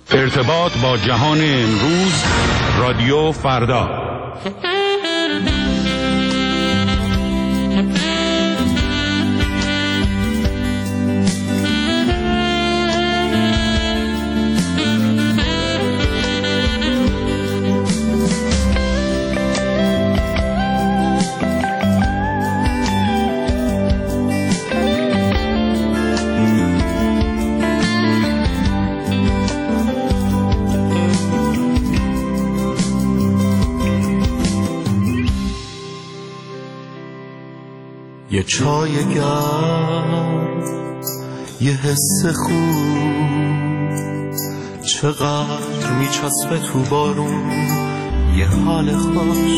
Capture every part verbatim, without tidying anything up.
ارتباط با جهان امروز، رادیو فردا. یه چای گرم، یه حس خوب، چقدر میچسبه تو بارون، یه حال خوش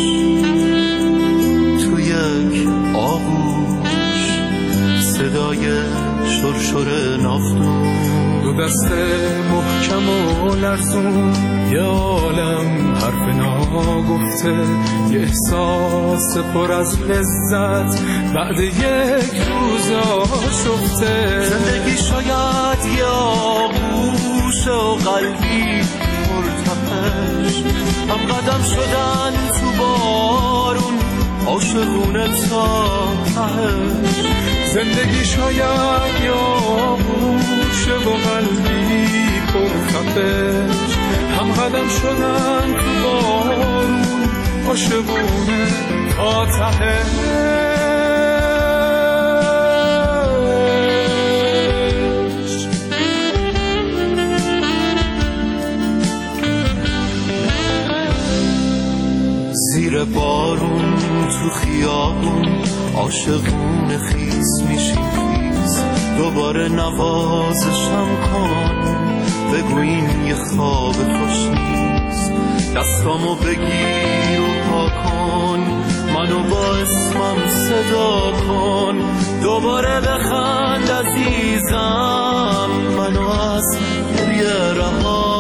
تو یک آغوش، صدای شرشر نافتون، دو دست محکم و لرزون، یه عالم حرف ناگفته، یه احساس پر از لذت بعد یک روز آشفته. زندگی شاید یه آغوش و قلبی مرتفش، هم قدم شدن تو بارون، عاشقونه تا تهش. زندگی شاید یه آغوش و قلبی پرخفش، هم قدم شدن تو بارون، عاشقونه تا تهش. زیر بارون تو خیابون، عاشقونه خیس میشیم خیس، دوباره نوازشم کن، بگو این یه خواب خوش نیست. دستامو بگیر و پا کن، منو با اسمم صدا کن، دوباره بخند عزیزم، منو از گریه رها.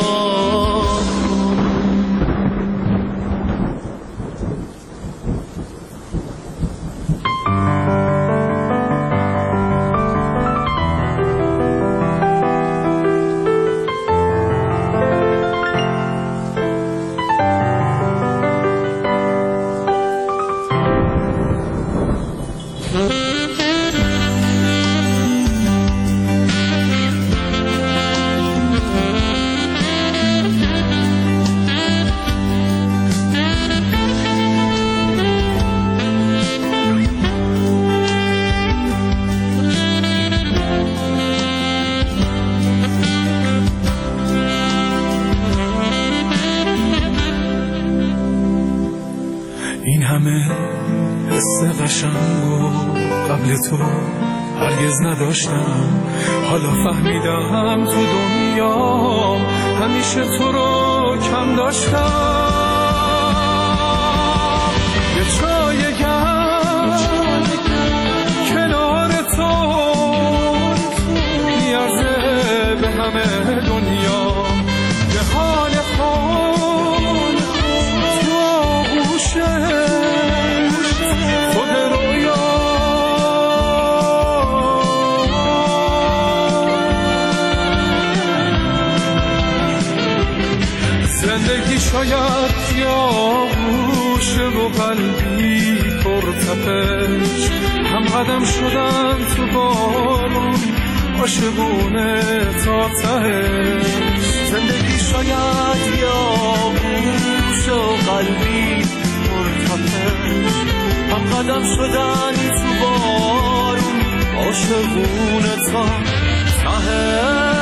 این همه حس قشنگو قبل تو هرگز نداشتم، حالا فهمیدم تو دنیا همیشه تو رو کم داشتم. یه چای گرم کنار تو میارزه به همه دنیا، یه حال خون تو آغوشه خود رویا. زندگی شاید یا گوشه و قلبی پرتپش، هم قدم شدن تو بارون، عاشقونه تا تهش. زندگی شاید یا گوشه و قلبی پرتپش، هم قدم شدن تو بارون، عاشقونه تا تهش.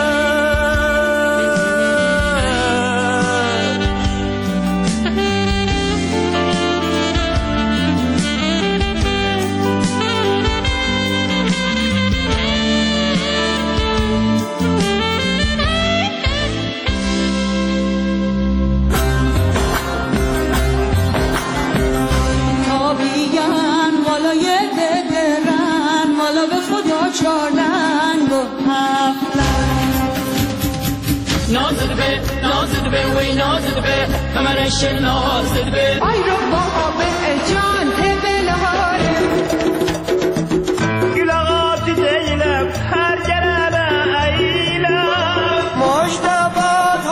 نازد به نازد به وی نازد به کمرش نازد به ای رو بابا به جان دلهاره گلاغات دیلم هر جرابه ایلم مشتبه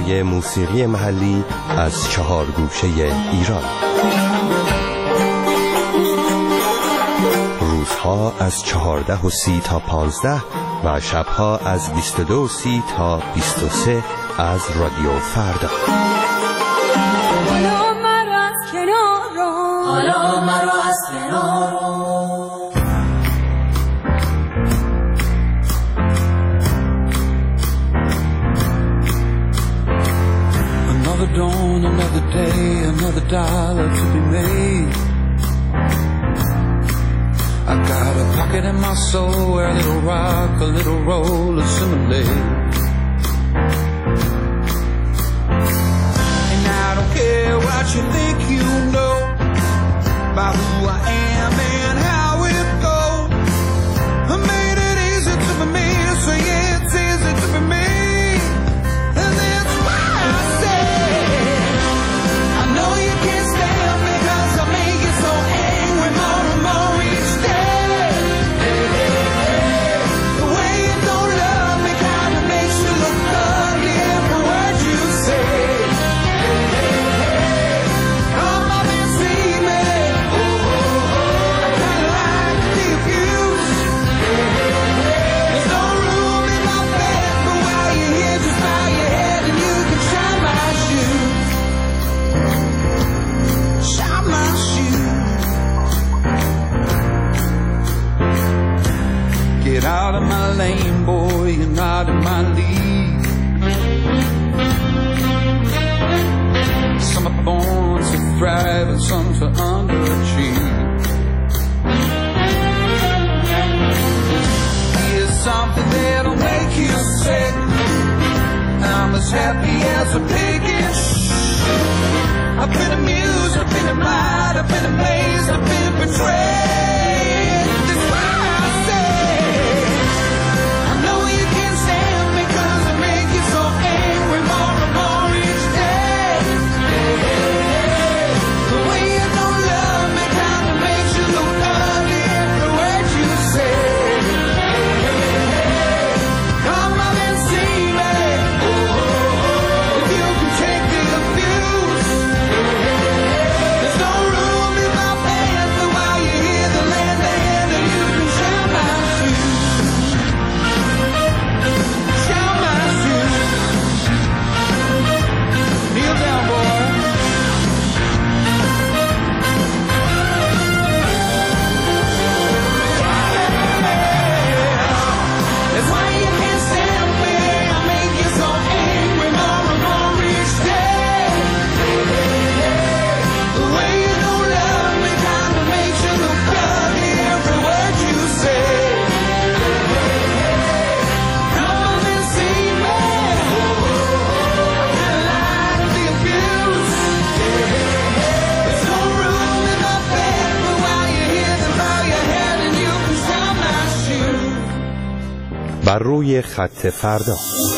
برای موسیقی محلی از چهار گوشه ایران. روزها از چهارده و سی تا پانزده و شبها از بیست و دو و سی تا بیست و سه از رادیو فردا. حالا مرا از کنار رو، حالا مرا از کنار رو. Another dawn, another day, another dollar to be made. I got a pocket in my soul where a little rock, a little roll assimilate. And I don't care what you think you know about who I am and how it goes. I made it easy to be me, so yeah, it's easy to be me. And that's why I say I know you can't stand me, 'cause I make you so angry more and more each day. Hey, hey, hey. The way you don't love me kinda makes you look ugly every word you say. Hey, hey, hey. Come up and see me. Oh, oh, oh. I kinda like the abuse. Hey, hey, hey. There's no room in my bed, but while you're here, just bow your head and you can shine my shoes. Shine my shoes. Get out of my lane, boy, you're not in my league. Some are born to thrive and some to underachieve. Here's something that'll make you sick. I'm as happy as a pig in shit. I've been amused, I've been admired, I've been amazed, I've been betrayed. That's why I say I know you can't stand me, 'cause I make you so angry more and more each day. Hey, hey, hey. The way you don't love me kinda makes you look ugly every word you say. Hey, hey, hey. Come up and see me. Oh, oh, oh. If you can take the abuse. Hey, hey, hey. There's no room in my pants, but while you're here, the land to hand and you can shine my shoes. Shine my shoes. Kneel down, boy. That's why you can't stand me. I make you so angry more and more each day. Hey, hey, hey. The way you don't love me kinda makes you look ugly every word you say. Hey, hey, hey. Come on and see me. Oh, oh, oh. I kinda like the abuse. Hey, hey, hey. There's no room in my bed, but while you're here, then bow your head and you can shine my shoes. بر روی خط فردا.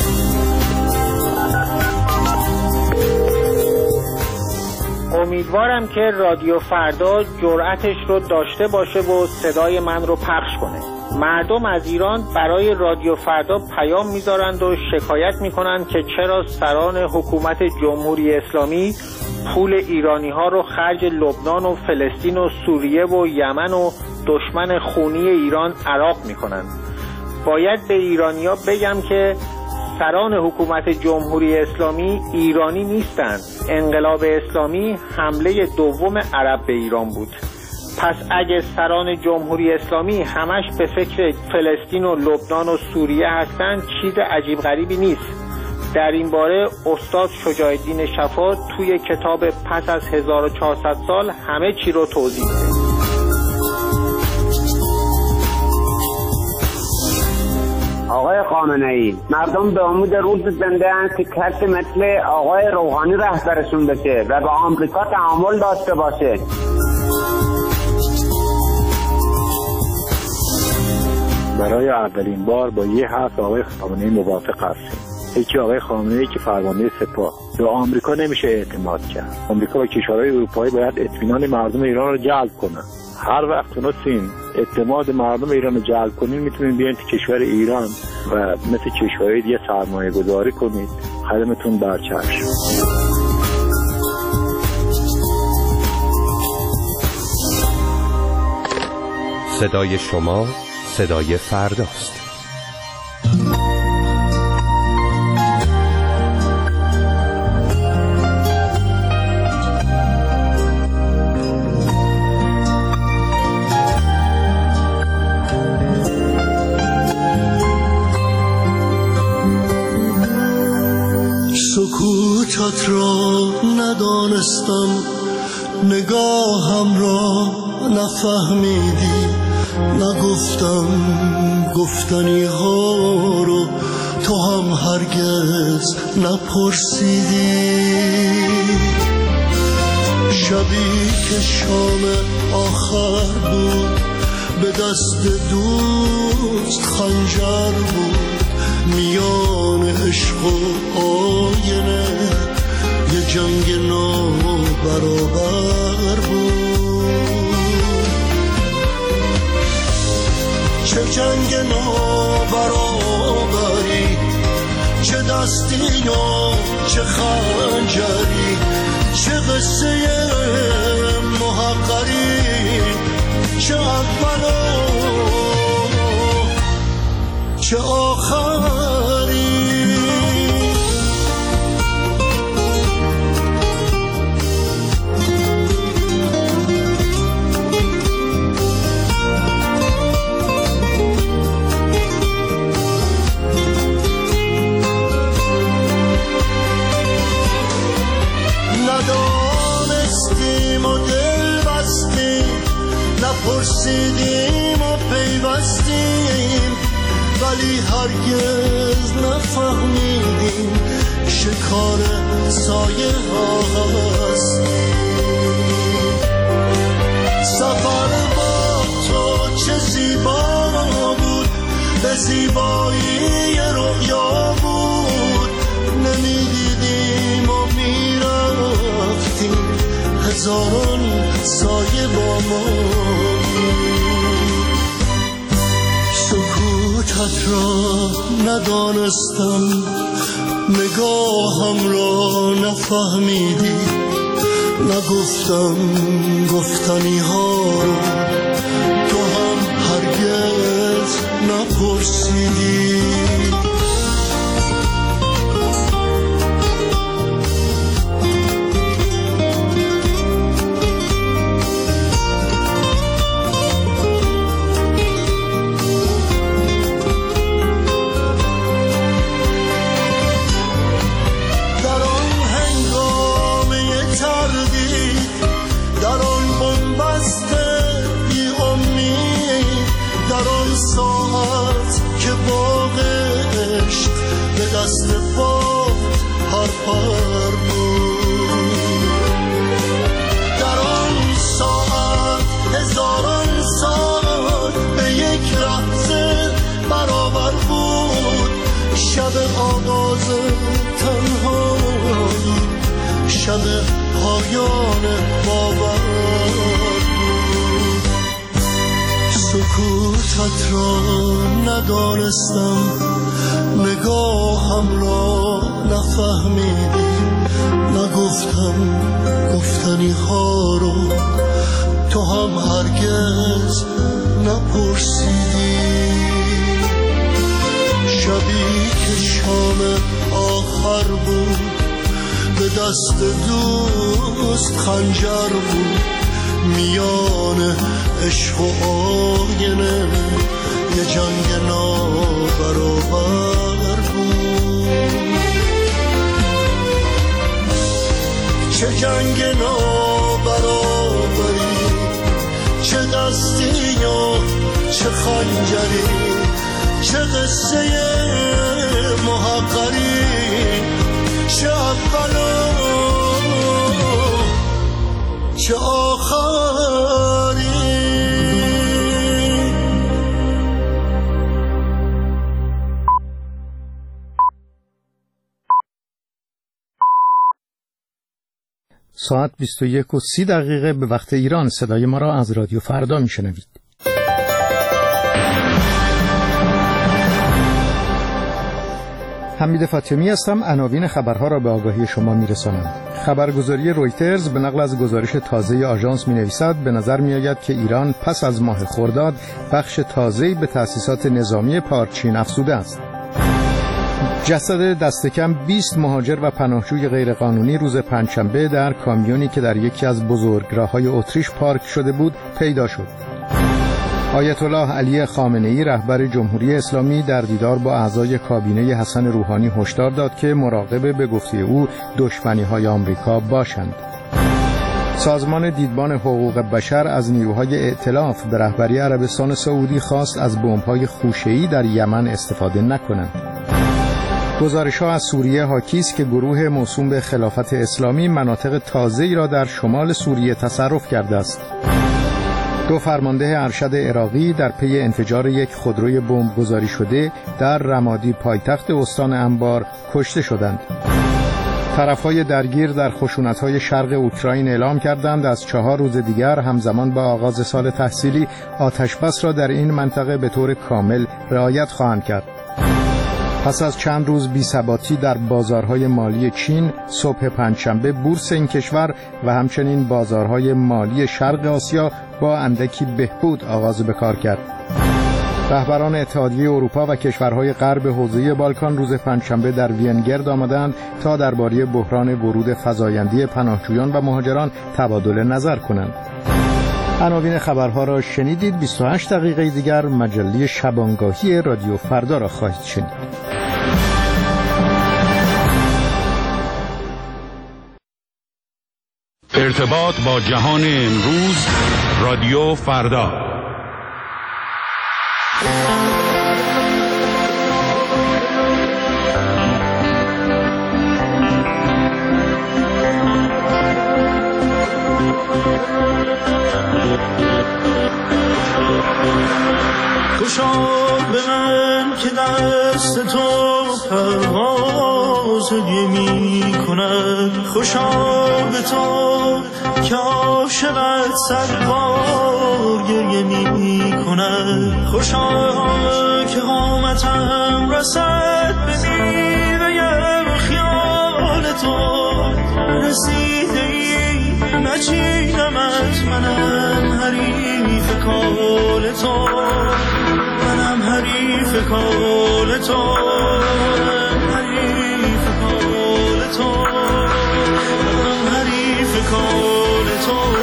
امیدوارم که رادیو فردا جرأتش رو داشته باشه و صدای من رو پخش کنه. مردم از ایران برای رادیو فردا پیام میذارند و شکایت میکنند که چرا سران حکومت جمهوری اسلامی پول ایرانی ها رو خرج لبنان و فلسطین و سوریه و یمن و دشمن خونی ایران عراق میکنند. باید به ایرانیا بگم که سران حکومت جمهوری اسلامی ایرانی نیستند. انقلاب اسلامی حمله دوم عرب به ایران بود. پس اگه سران جمهوری اسلامی همش به فکر فلسطین و لبنان و سوریه هستند، چیز عجیب غریبی نیست. در این باره استاد شجاع الدین شفا توی کتاب پس از هزار و چهارصد سال همه چی رو توضیح میده. آقای خامنه‌ای، مردم به امید روز زنده اند که کسی مثل آقای روحانی رهبرشون بشه و با آمریکا تعامل داشته باشه. برای اولین بار با یه حرف آقای خامنه‌ای موافق هستیم. یکی آقای خامنه‌ای که فرمانده سپاه. به آمریکا نمیشه اعتماد کرد. آمریکا و کشورهای اروپایی باید اطمینان مردم ایران رو جلب کنن. هر وقت تونستین اعتماد مردم ایران رو جلب کنین، میتونین بیاین تو کشور ایران و مثل کشورهای دیگه سرمایه گذاری کنید. خدمتون برچشم. صدای شما صدای فرداست. سکوتت را ندانستم، نگاهم را نفهمیدی، نگفتم گفتنی ها رو تو هم هرگز نپرسیدی. شبی که شام آخر بود به دست دوست خنجر بود، میان عشق و آینه یه جنگ نابرابر بود. چه جنگ نابرابری، چه دستی و چه خنجری، چه قصه محقری، چه اول و چه آخری. ندانستیم و دل بستیم، نپرسیدیم و پیوستیم، ولی هرگز نفهمیدیم شکار سایه هاست. سفر با تو چه زیبا بود، به زیبایی رؤیا بود، نمیدیدیم و میرفتیم، هزاران سایه با ما. سکوتت را ندانستم، نگاهم را نفهمیدی، نگفتم گفتنی ها رو تو هم هرگز نپرسیدی. در آن ساعت هزاران سال به یک لحظه برابر بود. شب آغاز تنهایی، شب پایان باور بود. سکوتت را ندانستم، نگاهم را نفهمیدی، نگفتم گفتنی ها رو تو هم هرگز نپرسیدی. شبی که شام آخر بود به دست دوست خنجر بود، میان عشق و آینه یه جنگ نابرابر بود. چه جنگ نابرابری، چه دستی و چه خنجری، چه قصه محقری، چه اول و چه آخری. ساعت بیست و یک و سی دقیقه به وقت ایران. صدای ما را از رادیو فردا میشنوید. حمید فاطمی هستم. عناوین خبرها را به آگاهی شما میرسانم. خبرگزاری رویترز به نقل از گزارش تازه آژانس می‌نویسد به نظر می‌آید که ایران پس از ماه خرداد بخش تازه‌ای به تأسیسات نظامی پارچین افزوده است. جسد دست کم بیست مهاجر و پناهجوی غیرقانونی روز پنجشنبه در کامیونی که در یکی از بزرگراه‌های اتریش پارک شده بود پیدا شد. آیت الله علی خامنه‌ای رهبر جمهوری اسلامی در دیدار با اعضای کابینه حسن روحانی هشدار داد که مراقب به گفته او دشمنی‌های آمریکا باشند. سازمان دیدبان حقوق بشر از نیروهای ائتلاف به رهبری عربستان سعودی خواست از بمب‌های خوشه‌ای در یمن استفاده نکنند. گزارش‌ها از سوریه حاکی است که گروه موسوم به خلافت اسلامی مناطق تازه‌ای را در شمال سوریه تصرف کرده است. دو فرمانده ارشد عراقی در پی انفجار یک خودروی بمبگذاری شده در رمادی پایتخت استان انبار کشته شدند. طرف‌های درگیر در خشونت‌های شرق اوکراین اعلام کردند از چهار روز دیگر همزمان با آغاز سال تحصیلی آتش‌بس را در این منطقه به طور کامل رعایت خواهند کرد. پس از چند روز بی‌ثباتی در بازارهای مالی چین، صبح پنجشنبه بورس این کشور و همچنین بازارهای مالی شرق آسیا با اندکی بهبود آغاز به کار کرد. رهبران اتحادیه اروپا و کشورهای غرب حوزه بالکان روز پنجشنبه در وین گرد آمدند تا درباره بحران ورود فزایندی پناهجویان و مهاجران تبادل نظر کنند. عناوین خبرها را شنیدید. بیست و هشت دقیقه دیگر مجله شبانگاهی رادیو فردا را خواهید شنید. ارتباط با جهان امروز، رادیو فردا. خوشا به من که دست تو پرواز می کند، خوشا به تو که عاشقت صد بار گریه می کند، خوشا که قامتم رسد به میوه خیال تو، رسیده ای نچیدمت، منم حریف کال تو، منم حریف کال تو، منم حریف کال تو، منم حریف کال تو.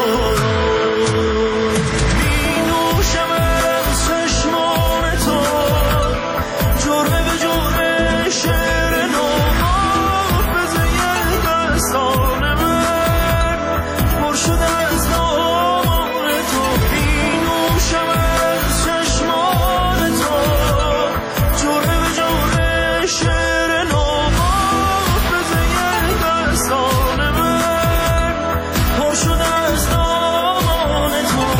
می نوشم از چشمان تو، جرعه به جرعه شعر نو، حافظه دستان من پر شده از نام تو. می نوشم از چشمان تو، جرعه به جرعه شعر نو، حافظه دستان من پر شده از نام تو.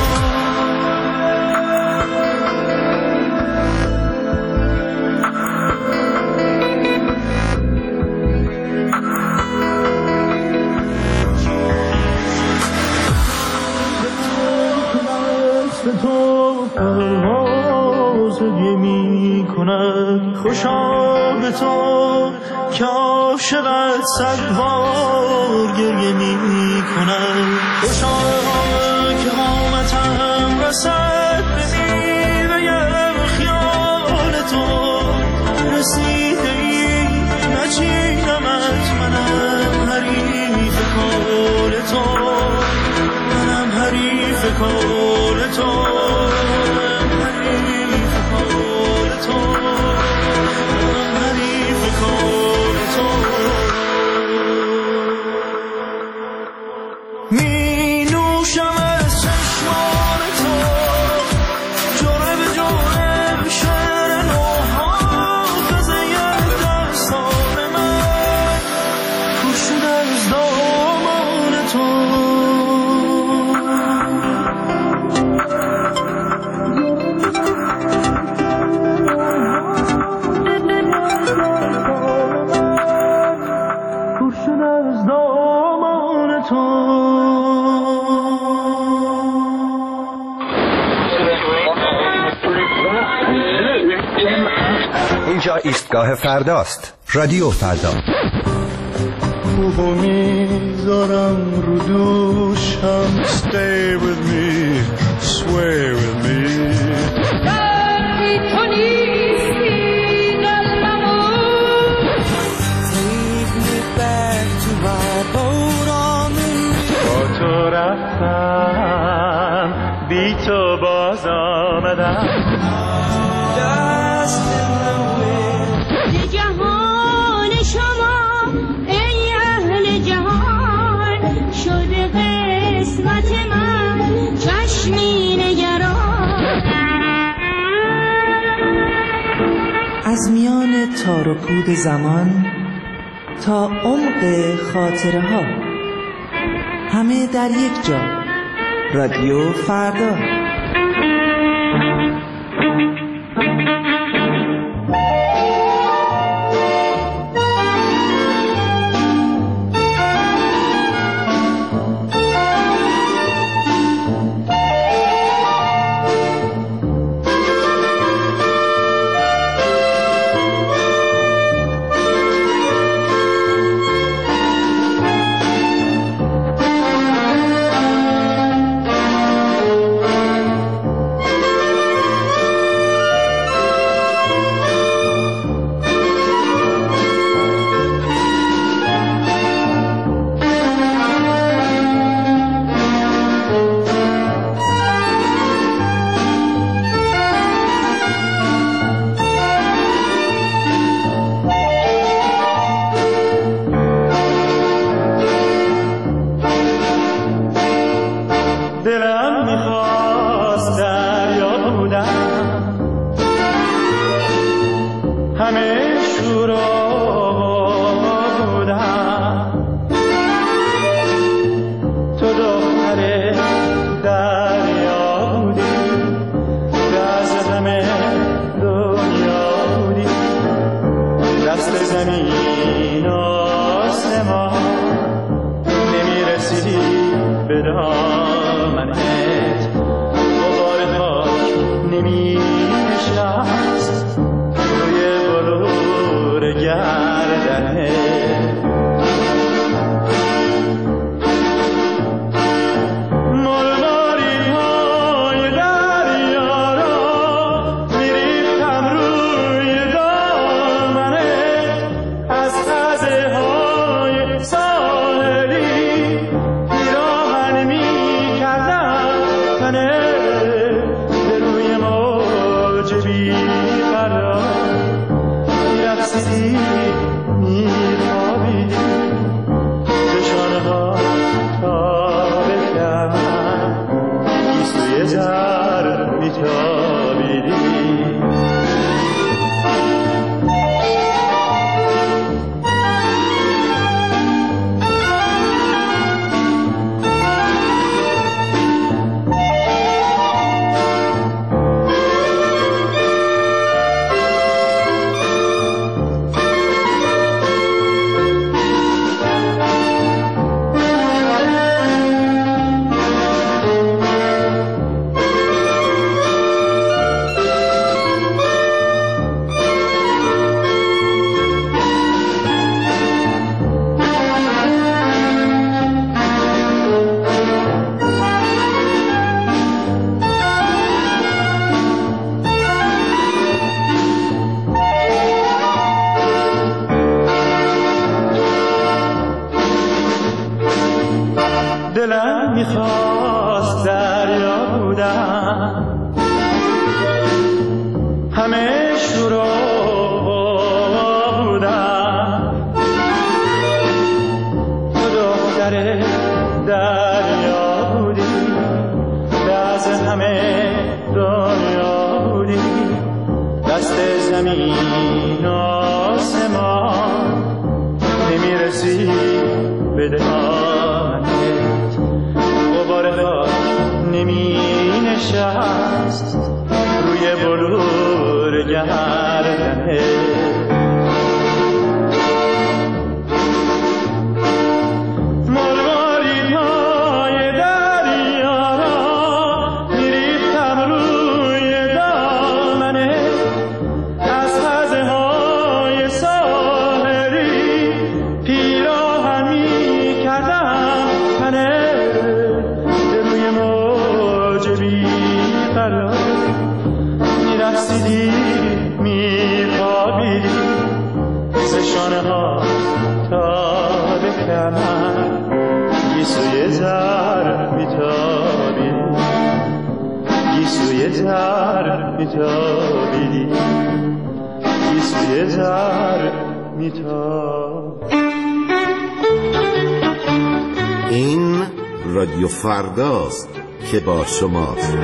دست تو پرواز می کند، خوشا به تو که عاشقت صد بار گریه می کند، خوشا که قامتم رسد به میوه خیال تو، رسیده ای نچیدمت، منم حریف کال تو، منم حریف کال تو، منم حریف کال تو، منم حریف کال تو. می نوشم از چشمان تو، جرعه به جرعه شعر نو، حافظه دستان من پر شده از دامان تو. اینجا ایستگاه فرداست. رادیو فردا. خوبو میذارم رو دوشم. Stay with me, sway with me. دردی تو نیستی قلبمو. Take me back to my boat on the Nile. با تو رفتم بی تو باز آمدم. Dust in the wind. جهان شما ای اهل جهان شده قسمت من چشمی نگران. از میان تار و پود زمان تا عمق خاطره ها، همه در یک جا. رادیو فردا. دلم میخواست دریا بودم، همه شروع بودم، تو دختر دریا بودی، دست همه دنیا بودی، دست زمین آسمان نمیرسی به دهانت، غبار خاک نمی نشست روی بلور گردنت. از هزه ها گیسوی زر میتابی گیسوی زر میتابی گیسوی زر میتابی. این رادیو فرداست که با شماست.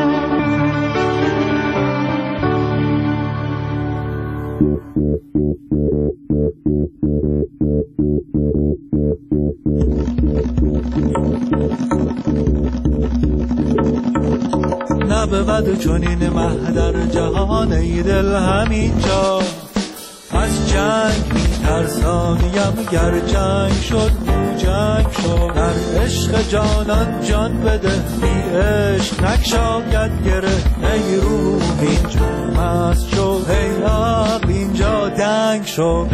نبود چنین مه در جهان ای دل همینجا، از جنگ میترسانیم گر جنگ شد او جنگ شد. در عشق جانان جان بده بی عشق نکشاید گره. ای روح اینجا مست شو ای عقل اینجا دنگ شو.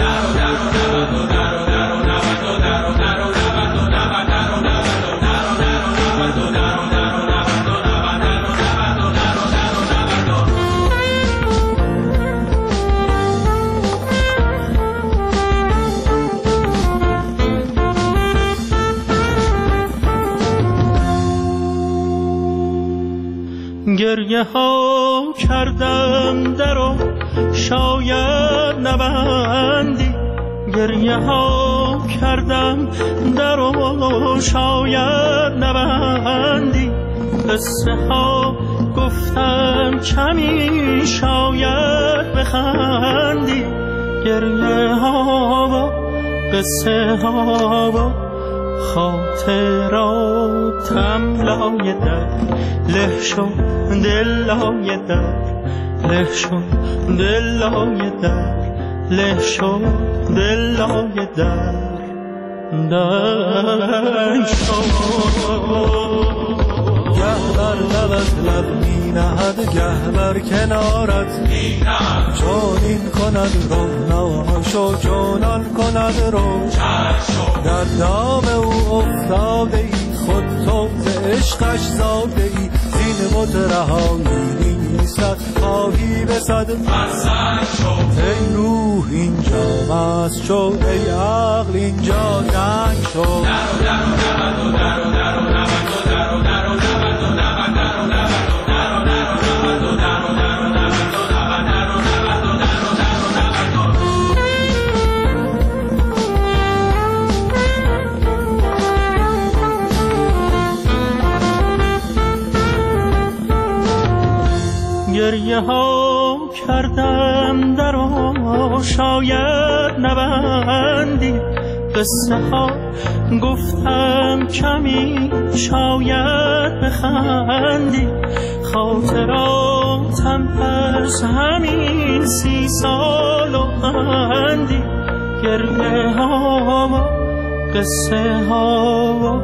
گریه ها کردم درو شاید نبندی، گریه ها کردم درو شاید نبندی. قصه ها گفتم کمی شاید بخندی، گریه ها و قصه ها و خاطراتم لای در له شد دل لای در له شد دل لای در له شد دل لای در در شد. گه بر لبت لب می نهد گه بر کنارت می نهد. چون این کند روحناشو چونان کند رو در دام او افتاده ای خود تو ز عشقش زاده ای. زین مترهایی نیستد خواهی بسد مسد شو. ای روح اینجا مست شو ای عقل اینجا دنگ شو. درو درو درو درو درو درو درو درو گریه ها کردم درو شاید نبندی، قصه ها گفتم کمی شاید بخندی. خاطراتم پس همین سی سال و اندی، گریه ها و قصه ها و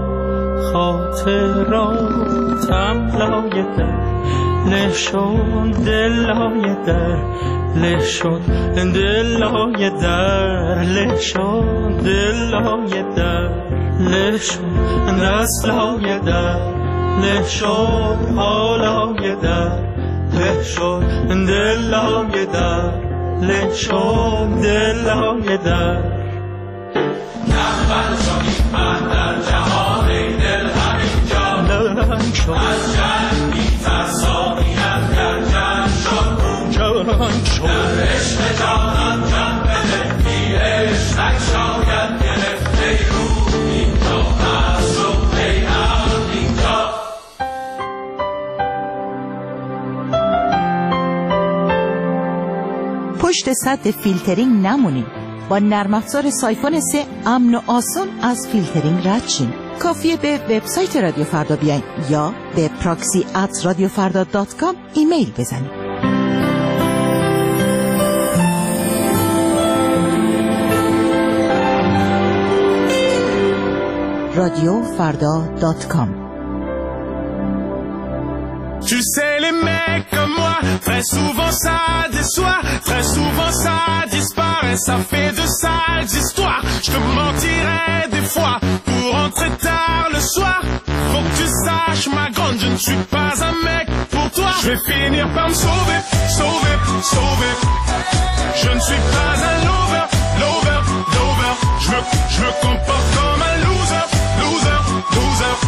خاطراتم لای در له شد دل لای در له شد دل لای در له شد دل لای در له شد دست لای در له شد حالای در له شد دل لای در له شد دل لای در. نبود چنین مه در جهان ای دل همینجا، لنگ شد از جنگ میترسانیم گر جنگ شد او جنگ شد. در عشق جانان جان بده بی عشق نکشاید گرفت. ای روح اینجا مست شو ای عقل اینجا. پشت سد فیلترینگ نمونید. با نرم افزار سایفون سه امن و آسان از فیلترینگ رد شین. کافیه به وبسایت رادیو فردا بیاین یا به پراکسی ات رادیو فردا دات کام ایمیل بزنید. رادیو فردا دات کام. Tu sais, les mecs comme moi, très souvent ça déçoit, très souvent ça disparaît, ça fait de sales histoires. Je te mentirais des fois pour rentrer tard le soir. Faut que tu saches, ma grande, je ne suis pas un mec pour toi. Je vais finir par me sauver, sauver, sauver. Je ne suis pas un lover, lover, lover. Je me, je me comporte comme un loser, loser, loser.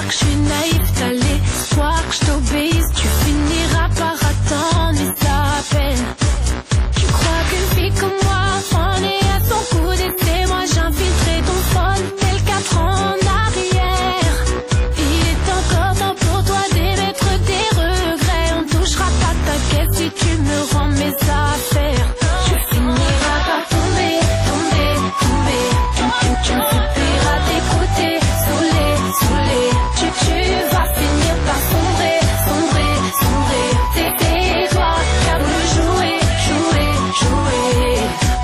que je suis naïf, t'as l'espoir que je t'obéisse. Tu finiras par attendre mes appels. Tu crois qu'une fille comme moi en est à son coup d'essai. Moi j'infiltrerai ton sol tel quatre ans en arrière. Il est encore temps pour toi d'émettre des regrets. On touchera pas ta caisse si tu me rends mes affaires. Tu finiras par tomber, tomber, tomber. Tu, tu, tu me supplieras d'écouter, saoulé, saoulé. Tu, tu vas finir par sombrer, sombrer, sombrer. C'est toi qui as voulu jouer, jouer, jouer.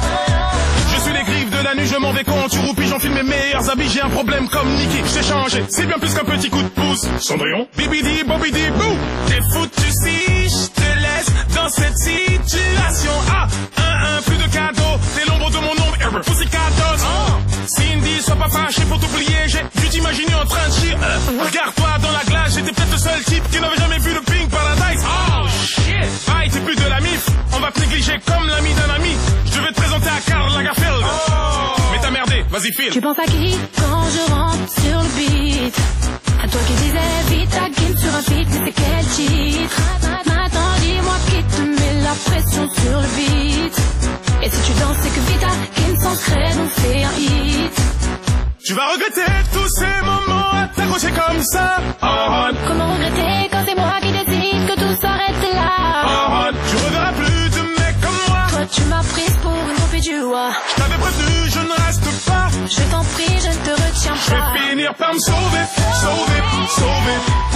Je suis les griffes de la nuit, je m'en vais quand tu roupis, j'enfile mes meilleurs habits. J'ai un problème comme Nicky, j'ai changé, c'est bien plus qu'un petit coup de pouce. Cendrillon, bibidi, bobidi, bou. T'es foutu si je te laisse dans cette situation. Ah, un, un, plus de cadeaux, t'es l'ombre de mon ombre, Pussycatos. Oh. Cindy, sois pas fâché pour t'oublier, j'ai dû t'imaginer en train de chier. Euh, Regarde-toi dans la glace, j'étais peut-être le seul type qui n'avait jamais vu le Pink Paradise. Oh shit, aïe, t'es plus de la mif, on va te négliger comme l'ami d'un ami. Je devais te présenter à Karl Lagerfeld. Oh. Mais t'as merdé, vas-y file. Tu penses à qui quand je rentre sur le beat? À toi qui disais vite à game sur un feat, mais c'est quel titre? Maintenant dis-moi qui te met la pression sur le beat. Et si tu danses c'est que vite à game sans crête on fait un hit. Tu vas regretter tous ces moments à t'accrocher comme ça. Oh. Comment regretter quand c'est moi qui décide que tout s'arrête là? Oh. Tu reverras plus de mecs comme moi. Toi tu m'as prise pour une groupie du roi. Je t'avais prévenu, je ne reste pas. Je t'en prie, je ne te retiens pas. Je vais finir par me sauver, sauver, sauver.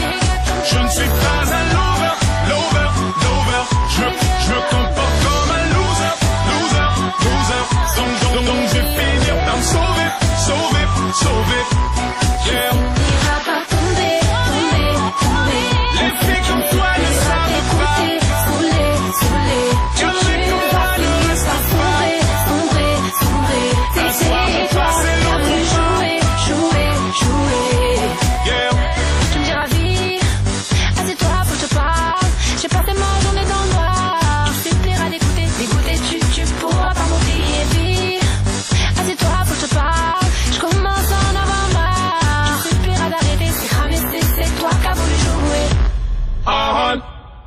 Je ne suis pas un lover, lover, lover. Je, je me comporte comme un loser, loser, loser. Donc, donc, donc, je vais finir par me sauver, sauver, sauver. Yeah. Tu vas pas tomber, tomber, tomber. Les filles comme toi ne savent pas. Saoulé, saoulé. Tu vas finir par sombrer, sombrer, sombrer. C'est toi qui as voulu jouer, jouer, jouer. Yeah. Tu me diras vite, assieds-toi, faut que je te parle. J'ai passé ma journée dans le noir. Tu supplieras d'écouter, d'écouter, tu, tu pourras pas m'oublier vite. Assieds-toi, faut que je te parle. Je commence à en avoir marre. Tu supplieras d'arrêter, c'est grave, c'est, c'est toi qui as voulu jouer. آهان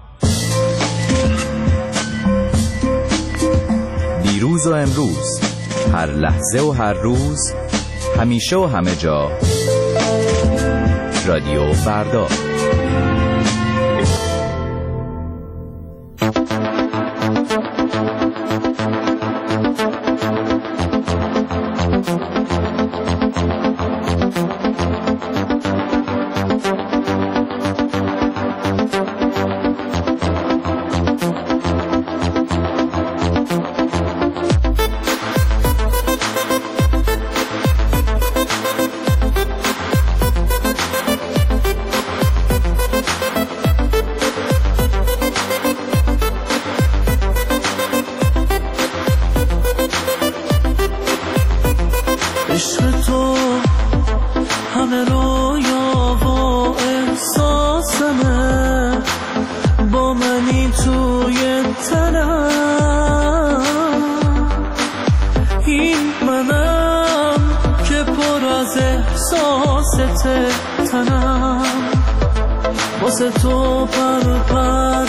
دیروز و امروز، هر لحظه و هر روز، همیشه و همه جا، رادیو فردا. واسه تو پر پر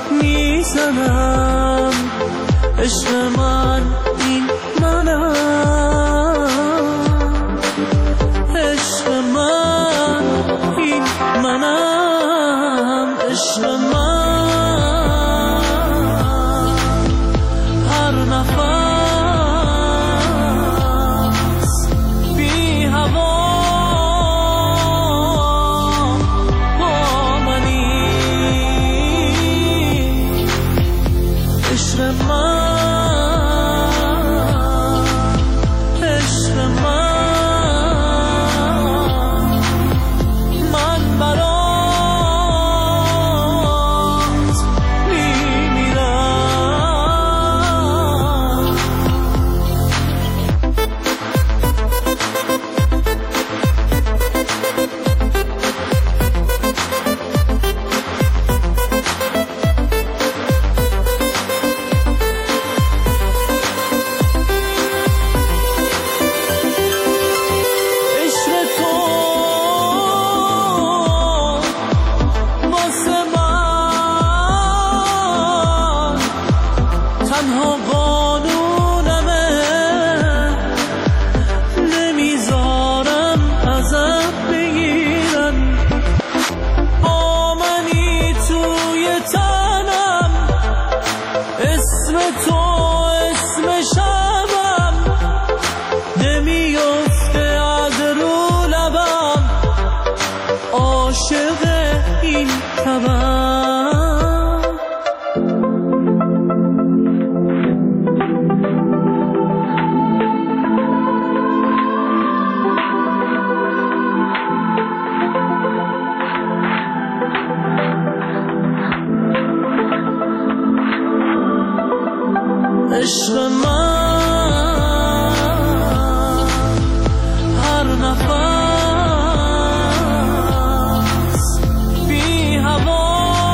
میزنم عشق من این منم عشق من این منم عشق من هر نفس بی هوا شبم عشق من هر نفس بی هوا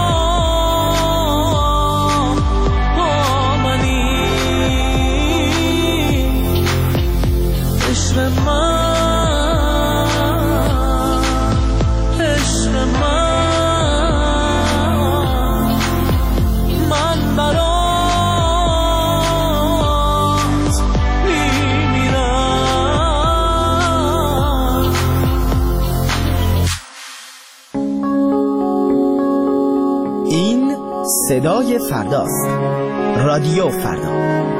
با منی عشق من عشق من من برای صدای فرداست. رادیو فردا.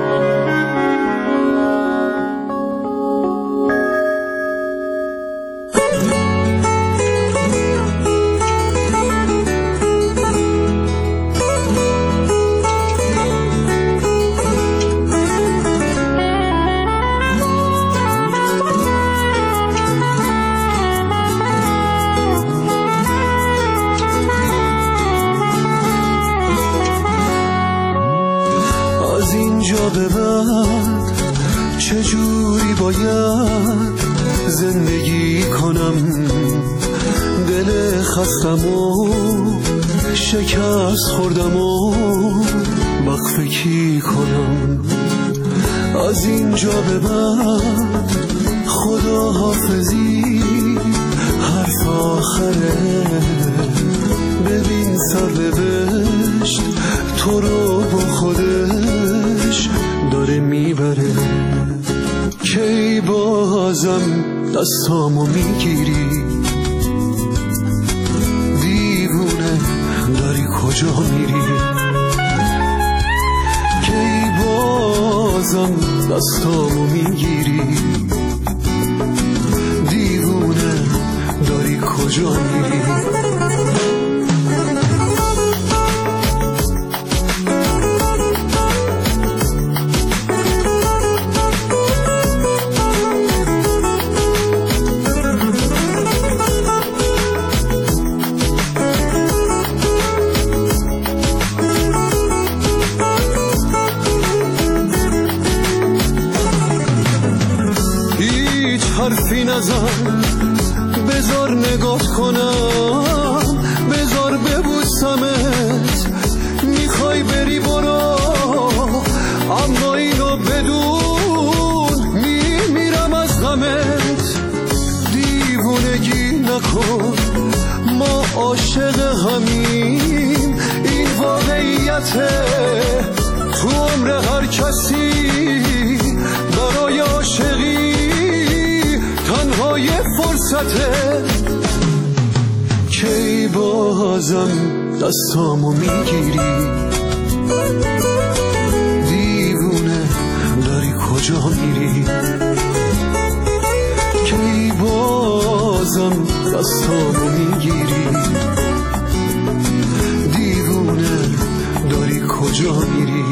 به بعد چجوری باید زندگی کنم؟ دل خستم و شکست خوردم و وقف کی کنم؟ از اینجا به بعد خدا حافظی حرف آخره. ببین سرنوشت تو رو با خودش داره میبره. کی بازم دستامو میگیری؟ دیوونه داری کجا میری؟ کی بازم دستامو میگیری؟ دیوونه داری کجا میری؟ حرفی نزن، بذار نگات کنم، بذار ببوسمت. میخوای بری برو، اما اینو بدون میمیرم از غمت. دیوونگی نکن، ما عاشق همیم، این واقعیته. تو عمر هر کسی برای عاشقی تنها یه فرصته. کی بازم دستامو میگیری؟ دیوونه داری کجا میری؟ کی بازم دستامو میگیری؟ دیوونه داری کجا میری؟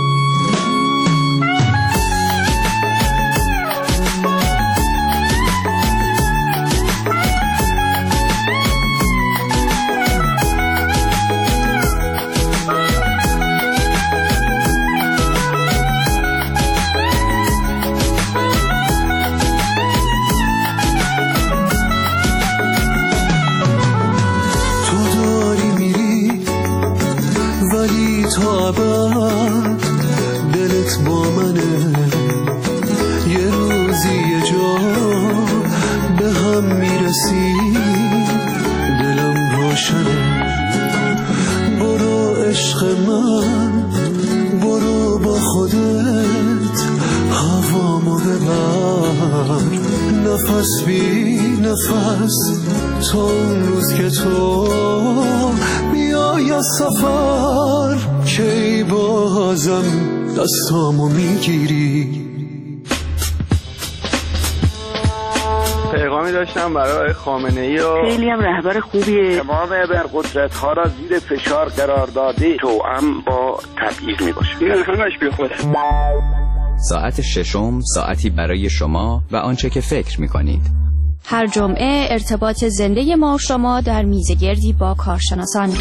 تا ابد دلت با منه. یه روزی یه جا به هم میرسی، دلم روشنه. برو عشق من، برو با خودت هوامو ببر. نفس بی نفس تا اون روز که تو بیای از سفر. کی بازم دستامو میگیری؟ پیغامی داشتم برای خامنه ای و خیلی هم رهبر خوبیه. تمام ابرقدرت ها را زیر فشار قرار داده، توأم با تبعیض می باشه. این همش بی خوده. ساعت ششم ساعتی برای شما و آنچه که فکر می کنید. هر جمعه ارتباط زنده ما و شما در میزگردی با کارشناسان.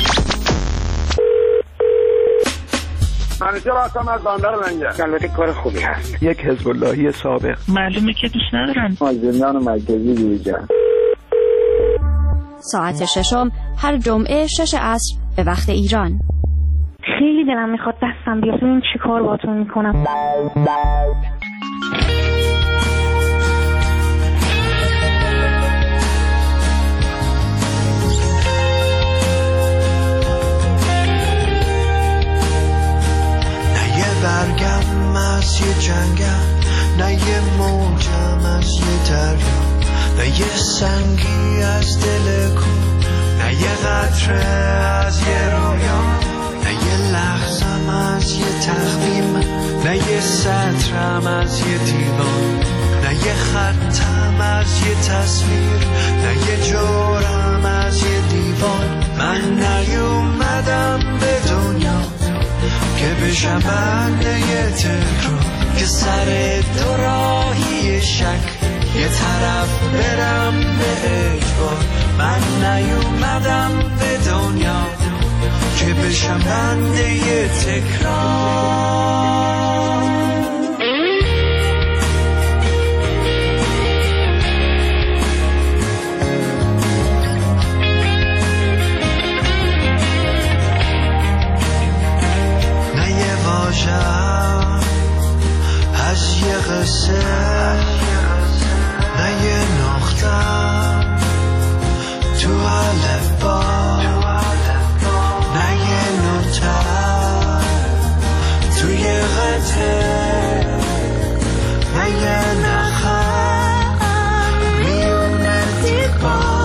منیجر هستم از بندر لنگر. البته کار خوبی هست. یک حزب اللهی سابق. معلومه که دوست ندارن. مازندران و مرکزی دیگر. ساعت ششم هر جمعه شش عصر به وقت ایران. خیلی دلم میخواد دستم بیاد ببین چی کار باهاتون میکنم. برگم از یه جنگم، نه یه موجم از یه دریا، نه یه سنگی از دل کو، نه یه قطره از یه رویا، نه یه لحظم از یه تقویم، نه یه سطرم از یه دیوان، نه یه خطم از یه تصویر، نه یه جورم از یه دیوان. من نیومدم به دنیا که بشم بنده یه تکرار، که سر دو راهی شک یه طرف برم به اجبار. من نیومدم به دنیا که بشم بنده یه تکرار. از یه قصه، نه یه نقطه تو الفبا، نه یه نوته توی قطعه، نه یه نخم میونه دیوار.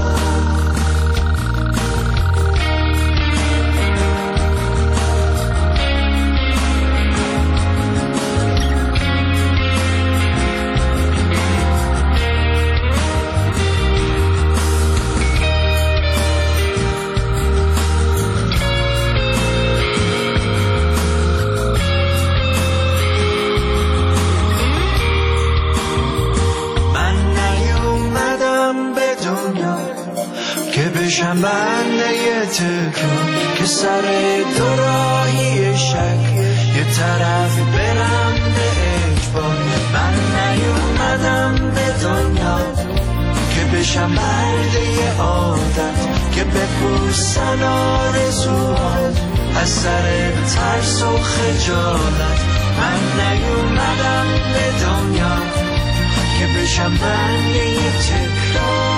بشم بنده یه تکرار، که سر دو راهی شک یه طرف برم به اجبار. من نیومدم به دنیا که بشم بنده یه عادت، که بپوسن آرزوات از سر ترس و خجالت. من نیومدم به دنیا که بشم بنده یه تکرار.